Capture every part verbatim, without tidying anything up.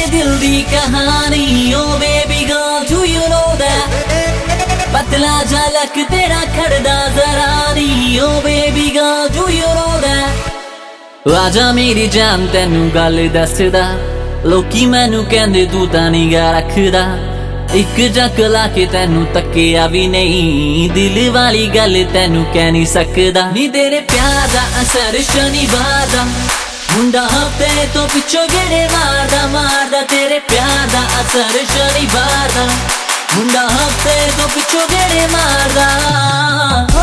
दिल दी कहानी oh baby girl do you know that पतला झलक तेरा खड़दा जरा नी oh baby girl do you know that आजा मेरी जान तैनू गल दसदा लोकी मैनू कहंदे तू तां निगाह रखदा एक जक ला के तैनू तकिया भी नहीं दिल वाली गल तैनू कह नहीं सकदा नी तेरे प्यार दा असर शनिवार दा मुंडा हफ्ते तो पिछो गेड़े मारदा मारदा तेरे प्यार दा असर शनिवार दा मुंडा हफ्ते तो पिछो गेड़े मारदा हो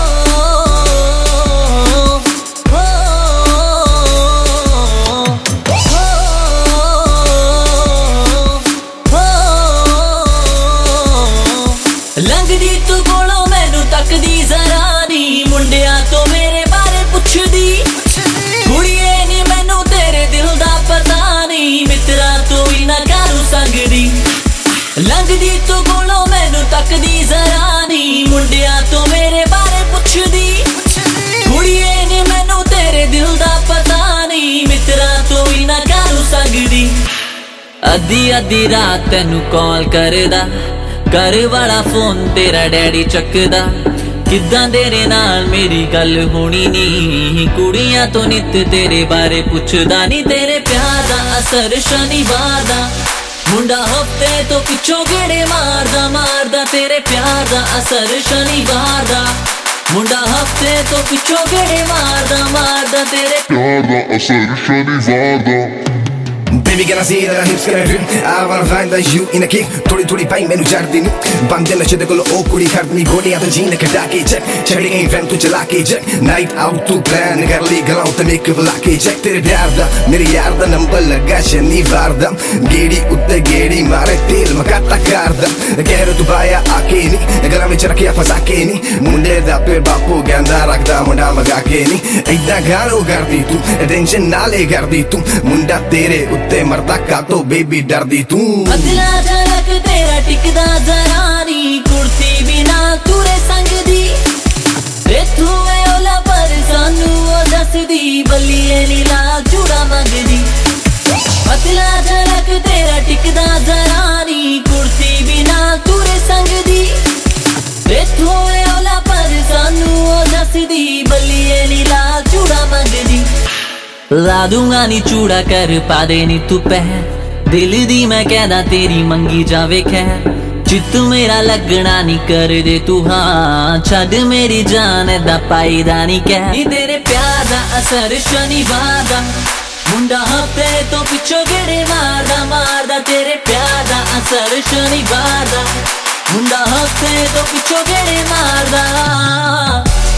लंघदी तू कोलों मैनू तकदी जरा नी मुंडिया तो मेरे बारे पुछदी कुड़िए नी मैनू तेरे दिल दा पता नी मित्रा तो ही ना करू संगदी लंघदी तू कोलों मैनू तकदी जरा नी मुंडिया तो मेरे बारे पुछदी कुड़िए नी मैनू तेरे दिल दा पता नी मित्रा तो ही ना करू संगदी अद्धी अद्धी रात तैनू कॉल करदा घर वाला फोन तेरा डैडी चकदा किदां तेरे नाल मेरी गल होनी नी कुड़ियां तो नित तेरे बारे पुछदा नी तेरे प्यार दा असर शनिवार दा मुंडा हफ्ते तो पिछो गेड़े मारदा मारदा तेरे प्यार दा असर शनिवार दा मुंडा हफ्ते तो पिछो गेड़े मारदा मारदा तेरे प्यार दा असर शनिवार दा Baby, can I see that her hips gonna drip? I wanna find that you in a kick. थोड़ी थोड़ी पाई मैनू चढ़दी नी बंदे नशे दे कोलो ओ कुड़ी खड़नी गोलियां तो जीन कटा के चेक छड़ी गई फैन तू चला के चेक नाइट आउट तू प्लान कर ली गलां ते मेक बुला के चेक तेरे प्यार दा मेरे यार दा नंबर लगा शनिवार दा गेड़ी उत्ते गेड़ी मारे तेल मकाता कर दा कह रहे तू बाया आके नी गला विच रखिया फसा के नी मुंडे दा पे बापू गंदा रखदा मुंडा मगा के नी ऐदा गालो करदी तू टेंशन ना ले करदी तू मुंडा तेरे उत्ते मरदा का तो बेबी डरदी तू पतला झलक तेरा टिकदा जरा नी कुर्सी बिना तुरे संग दी इथू ओला पर सानू ओ दसदी बल्लिए नी लाल चूड़ा मंगदी पतला झलक तेरा टिकदा जरा नी कुर्सी बिना तुरे संग दी इथू ओला पर सानू ओ दसदी बल्लिए नी लाल चूड़ा मंगदी ला दूंगा नी चूड़ा कर पा दे नी तू पैर दिल दी मैं कहदा तेरी मंगी जावे खैर चित्त मेरा लगना नी कर दे तू हाँ छड़ मेरी जान दा पाईदा नी कह नी तेरे प्यार दा असर शनिवार दा मुंडा हफ्ते तो पिछो गेड़े मारदा मारदा तेरे प्यार दा असर शनिवार दा मुंडा हफ्ते तो पिछो गेड़े मारदा